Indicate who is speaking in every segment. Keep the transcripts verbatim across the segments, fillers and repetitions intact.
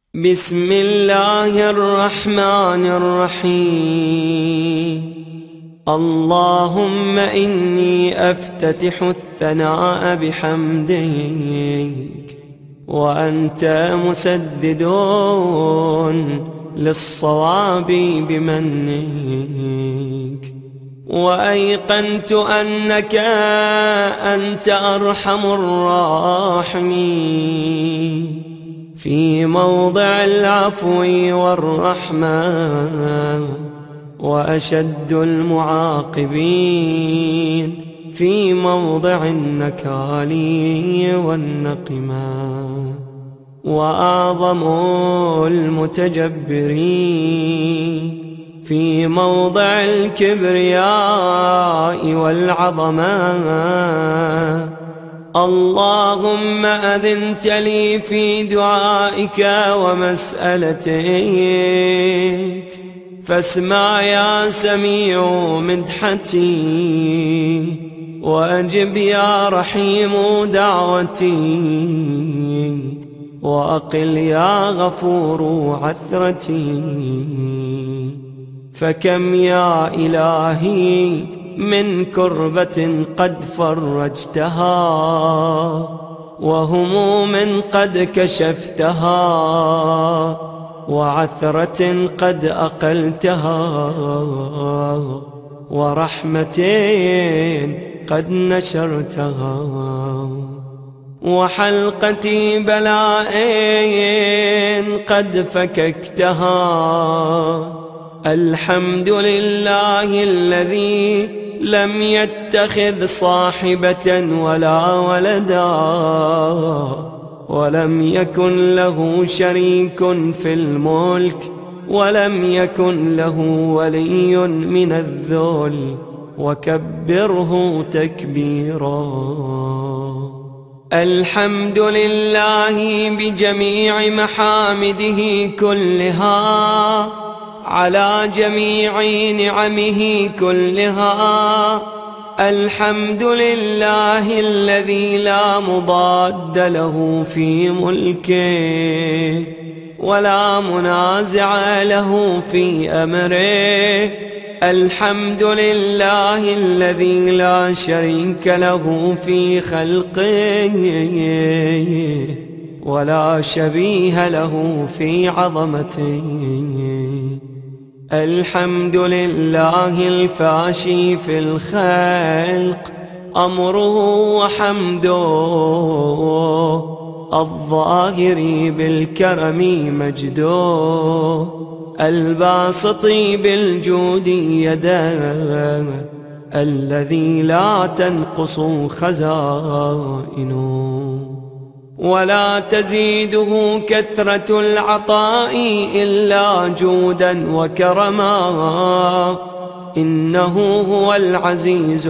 Speaker 1: بسم الله الرحمن الرحيم. اللهم إني أفتتح الثناء بحمدك، وأنت مسدد للصواب بمنك، وأيقنت أنك أنت أرحم الراحمين في موضع العفو والرحمة، وأشد المعاقبين في موضع النكال والنقمة، وأعظم المتجبرين في موضع الكبرياء والعظمة. اللهم أذنت لي في دعائك ومسألتك، فاسمع يا سميع مدحتي، وأجب يا رحيم دعوتي، وأقل يا غفور عثرتي. فكم يا إلهي من كربة قد فرجتها، وهموم قد كشفتها، وعثرة قد أقلتها، ورحمة قد نشرتها، وحلقة بلاء قد فككتها. الحمد لله الذي لم يتخذ صاحبة ولا ولدا، ولم يكن له شريك في الملك، ولم يكن له ولي من الذل، وكبره تكبيرا. الحمد لله بجميع محامده كلها، على جميع نعمه كلها. الحمد لله الذي لا مضاد له في ملكه، ولا منازع له في أمره. الحمد لله الذي لا شريك له في خلقه، ولا شبيه له في عظمته. الحمد لله الفاشي في الخلق أمره وحمده، الظاهر بالكرم مجده، الباسط بالجود يده، الذي لا تنقص خزائنه، ولا تزيده كثرة العطاء إلا جودا وكرما. إنه هو العزيز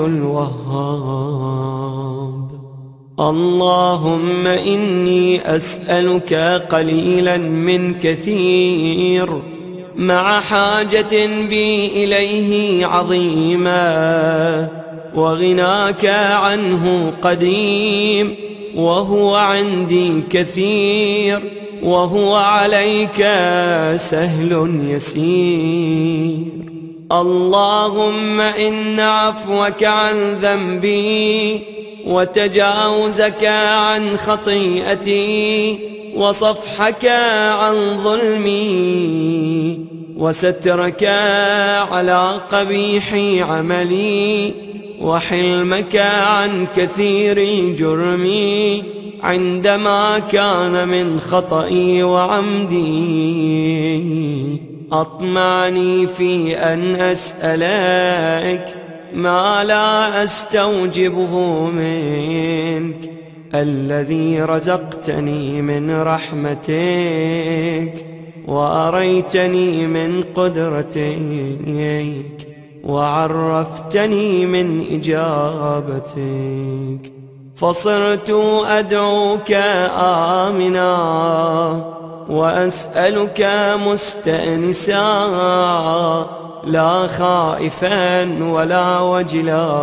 Speaker 1: الوهاب. اللهم إني أسألك قليلا من كثير، مع حاجة بي إليه عظيمة، وغناك عنه قديم، وهو عندي كثير، وهو عليك سهل يسير. اللهم إن عفوك عن ذنبي، وتجاوزك عن خطيئتي، وصفحك عن ظلمي، وسترك على قبيح عملي، وحلمك عن كثير جرمي، عندما كان من خطئي وعمدي. أطمعني في أن أسألك ما لا أستوجبه منك، الذي رزقتني من رحمتك، وأريتني من قدرتك، وعرفتني من إجابتك، فصرت أدعوك آمنا، وأسألك مستأنسا، لا خائفا ولا وجلا،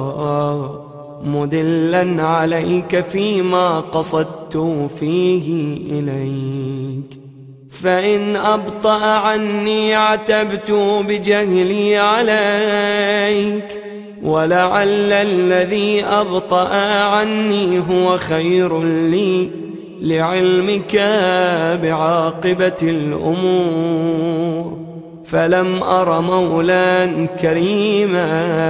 Speaker 1: مدلا عليك فيما قصدت فيه إليك. فإن أبطأ عني عتبت بجهلي عليك، ولعل الذي أبطأ عني هو خير لي لعلمك بعاقبة الأمور. فلم أر مولا كريما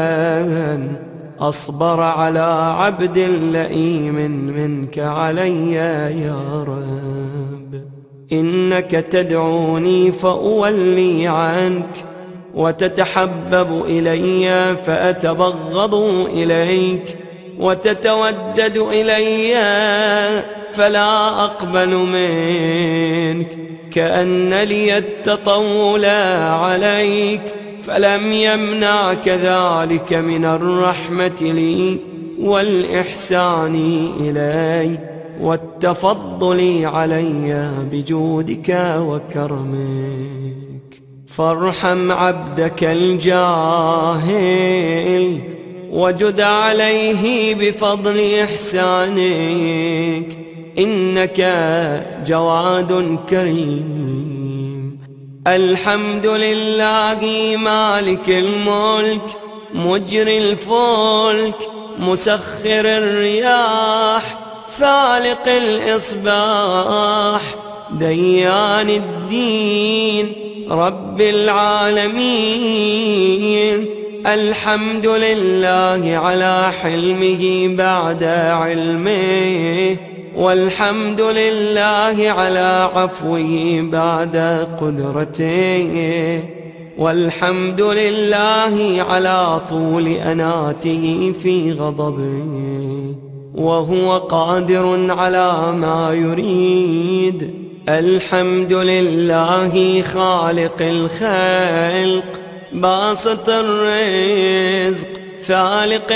Speaker 1: أصبر على عبد لئيم منك علي يا رب. إنك تدعوني فأولي عنك، وتتحبب إلي فأتبغض إليك، وتتودد إلي فلا أقبل منك، كأن لي التطول عليك، فلم يمنعك ذلك من الرحمة لي والإحسان إلي والتفضل علي بجودك وكرمك. فارحم عبدك الجاهل وجد عليه بفضل إحسانك، إنك جواد كريم. الحمد لله مالك الملك مجري الفلك مسخر الرياح فالق الإصباح ديان الدين رب العالمين. الحمد لله على حلمه بعد علمه، والحمد لله على عفوه بعد قدرته، والحمد لله على طول أناته في غضبه، وهو قادر على ما يريد. الحمد لله خالق الخلق باسط الرزق فالق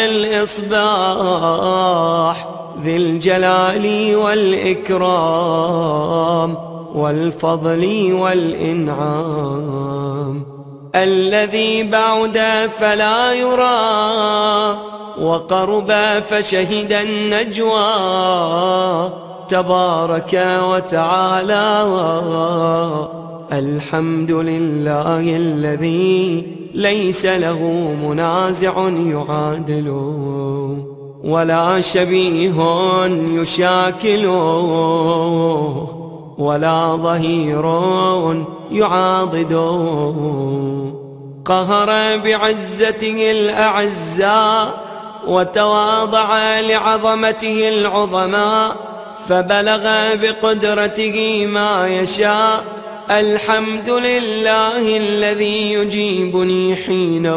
Speaker 1: الإصباح ذي الجلال والإكرام والفضل والإنعام، الذي بعد فلا يرى وقرب فشهد النجوى، تبارك وتعالى. الحمد لله الذي ليس له منازع يعادله، ولا شبيه يشاكله، ولا ظهير يعاضده. قهر بعزته الأعزاء وتواضع لعظمته العظماء، فبلغ بقدرته ما يشاء. الحمد لله الذي يجيبني حين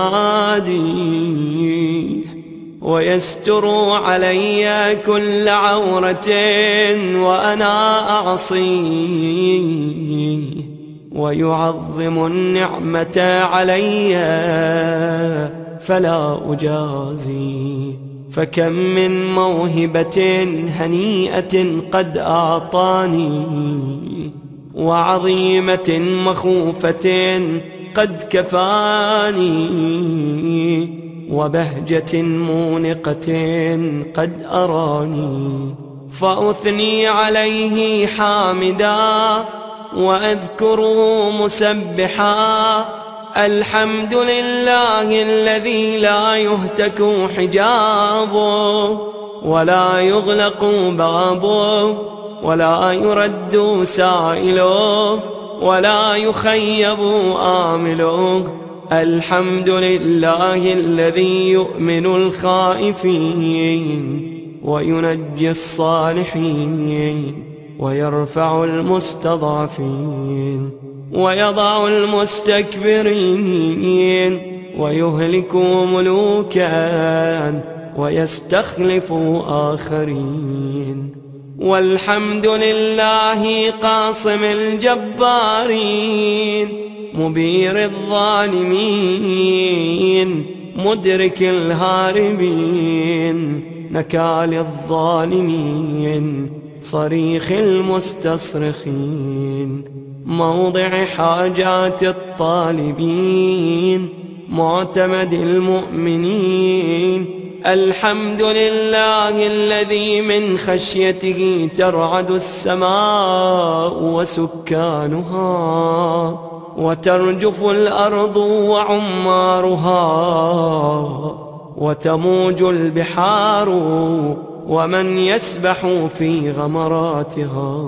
Speaker 1: أناديه، ويستر علي كل عورة وأنا أعصيه، ويعظم النعمة علي فلا أجازي. فكم من موهبة هنيئة قد أعطاني، وعظيمة مخوفة قد كفاني، وبهجة مونقة قد أراني. فأثني عليه حامدا وأذكره مسبحا. الحمد لله الذي لا يهتك حجابه ولا يغلق بابه، ولا يرد سائله، ولا يخيب آمله. الحمد لله الذي يؤمن الخائفين وينجي الصالحين، ويرفع المستضعفين، ويضع المستكبرين، ويهلك ملوكا ويستخلف آخرين. والحمد لله قاصم الجبارين مبير الظالمين مدرك الهاربين نكال الظالمين صريخ المستصرخين، موضع حاجات الطالبين معتمد المؤمنين، الحمد لله الذي من خشيته ترعد السماء وسكانها، وترجف الأرض وعمارها، وتموج البحار ومن يسبح في غمراتها.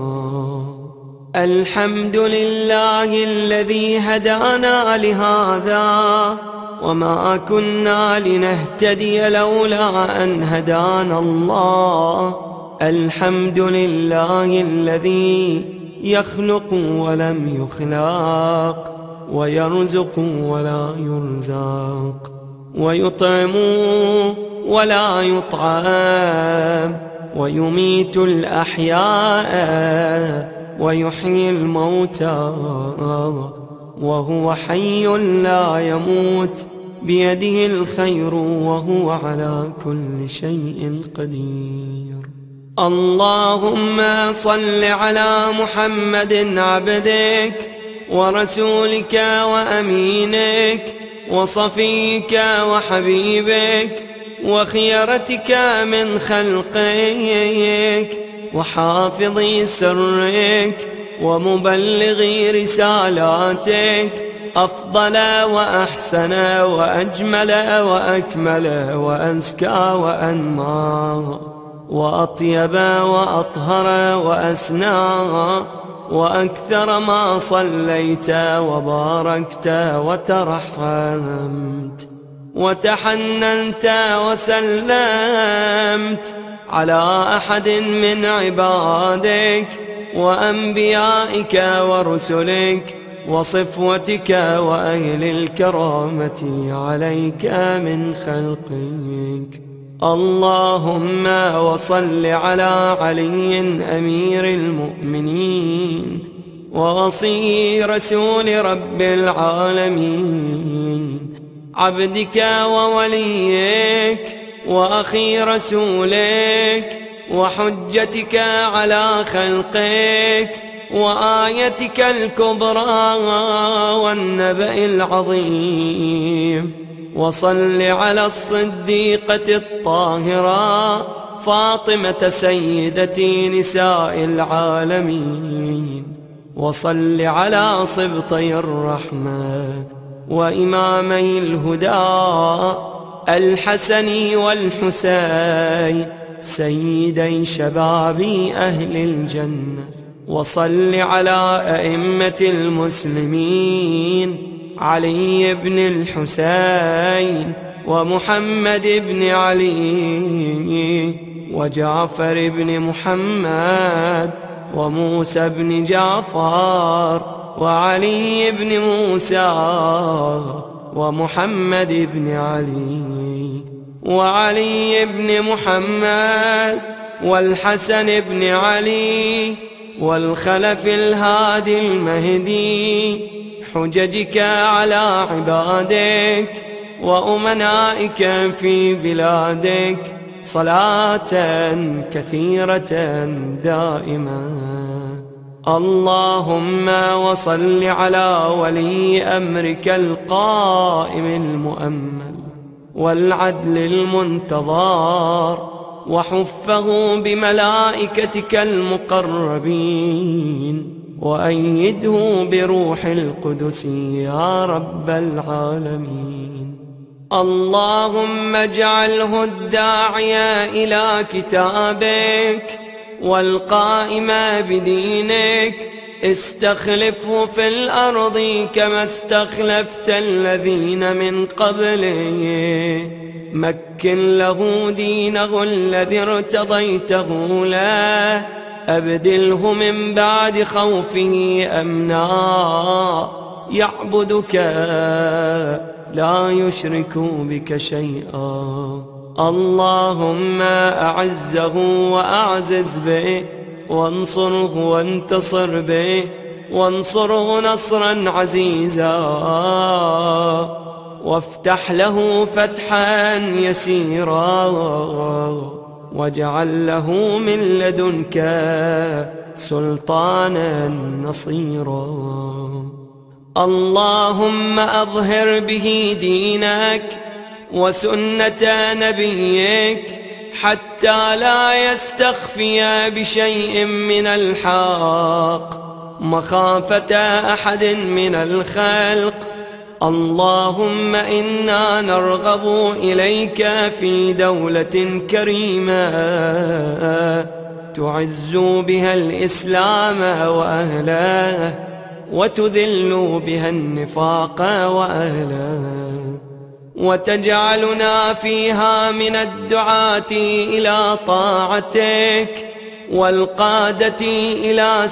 Speaker 1: الحمد لله الذي هدانا لهذا وما كنا لنهتدي لولا أن هدانا الله. الحمد لله الذي يخلق ولم يخلق، ويرزق ولا يرزق، ويطعم ولا يطعم، ويميت الأحياء ويحيي الموتى، وهو حي لا يموت، بيده الخير وهو على كل شيء قدير. اللهم صل على محمد عبدك ورسولك وأمينك وصفيك وحبيبك وخيرتك من خلقك وحافظ سرك ومبلغ رسالاتك، أفضل وأحسن وأجمل وأكمل وأزكى وأنمى وأطيب وأطهر وأسنى وأكثر ما صليت وباركت وترحمت وتحننت وسلمت على أحد من عبادك وأنبيائك ورسلك وصفوتك وأهل الكرامة عليك من خلقك. اللهم وصل على علي أمير المؤمنين ووصي رسول رب العالمين، عبدك ووليك وأخي رسولك وحجتك على خلقك وآيتك الكبرى والنبأ العظيم. وصل على الصديقة الطاهرة فاطمة سيدة نساء العالمين. وصل على صبطي الرحمة وإمامي الهدى الحسن والحسين سيدي شباب أهل الجنة. وصل على أئمة المسلمين علي بن الحسين ومحمد بن علي وجعفر بن محمد وموسى بن جعفر وعلي بن موسى ومحمد بن علي وعلي بن محمد والحسن بن علي والخلف الهادي المهدي، حججك على عبادك وأمنائك في بلادك صلاة كثيرة دائمة. اللهم وصل على ولي أمرك القائم المؤمل والعدل المنتظر، وحفه بملائكتك المقربين، وأيده بروح القدس يا رب العالمين. اللهم اجعله الداعي إلى كتابك والقائم بدينك، استخلفه في الأرض كما استخلفت الذين من قبله، مكن له دينه الذي ارتضيته له، أبدله من بعد خوفه أمنا، يعبدك لا يشرك بك شيئا. اللهم أعزه وأعزز به، وانصره وانتصر به، وانصره نصرا عزيزا، وافتح له فتحا يسيرا، واجعل له من لدنك سلطانا نصيرا. اللهم أظهر به دينك وسنة نبيك حتى لا يستخفي بشيء من الحق مخافة أحد من الخلق. اللهم إنا نرغب إليك في دولة كريمة تعز بها الإسلام وأهله وتذل بها النفاق وأهله، وتجعلنا فيها من الدعاة إلى طاعتك والقادة إلى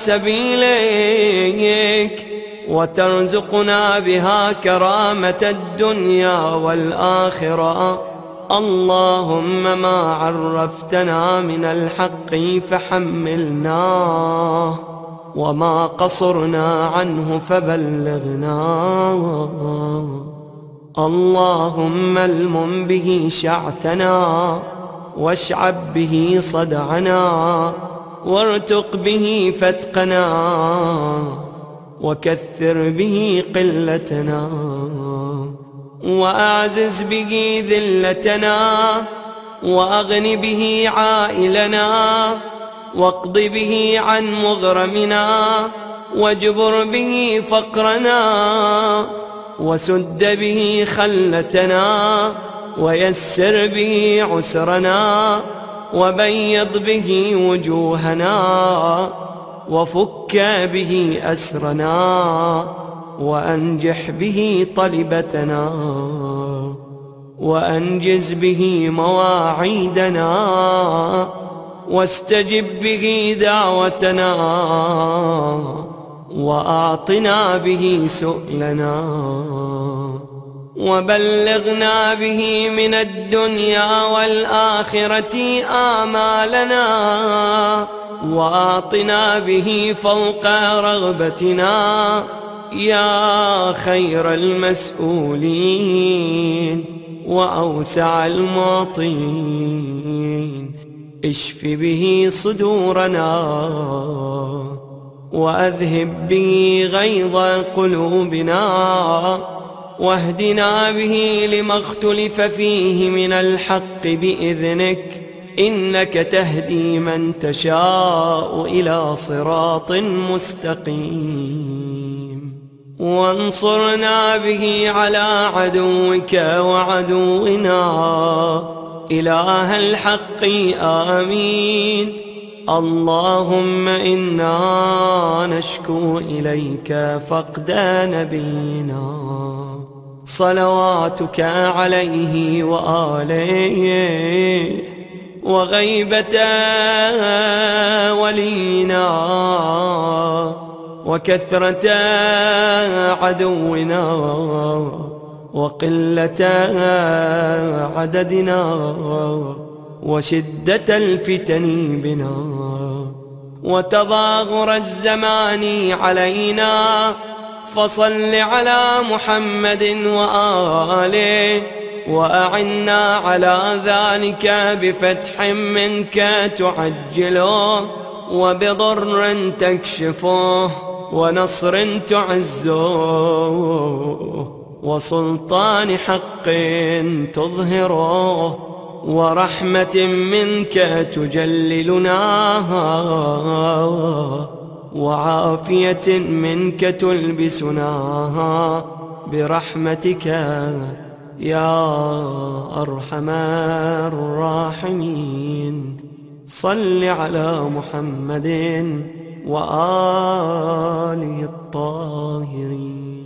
Speaker 1: سبيلك، وترزقنا بها كرامة الدنيا والآخرة. اللهم ما عرفتنا من الحق فحملناه، وما قصرنا عنه فبلغناه. اللهم المم به شعثنا، واشعب به صدعنا، وارتق به فتقنا، وكثر به قلتنا، وأعزز به ذلتنا، وأغن به عائلنا، واقض به عن مغرمنا، واجبر به فقرنا، وسد به خلتنا، ويسر به عسرنا، وبيض به وجوهنا، وفك به أسرنا، وأنجح به طلبتنا، وأنجز به مواعيدنا، واستجب به دعوتنا، وأعطنا به سؤلنا، وبلغنا به من الدنيا والآخرة آمالنا، وأعطنا به فوق رغبتنا يا خير المسؤولين وأوسع المعطين. اشف به صدورنا، وأذهب به غيظ قلوبنا، واهدنا به لما اختلف فيه من الحق بإذنك، إنك تهدي من تشاء إلى صراط مستقيم. وانصرنا به على عدوك وعدونا إله الحق آمين. اللهم إنا نشكو إليك فقد نبينا صلواتك عليه وآله، وغيبة ولينا، وكثرة عدونا، وقلة عددنا، وشدة الفتن بنا، وتظاهر الزمان علينا. فصل على محمد وآله، وأعنا على ذلك بفتح منك تعجله، وبضر تكشفه، ونصر تعزه، وسلطان حق تظهره، ورحمة منك تجللناها، وعافية منك تلبسناها برحمتك يا أرحم الراحمين. صل على محمد وآله الطاهرين.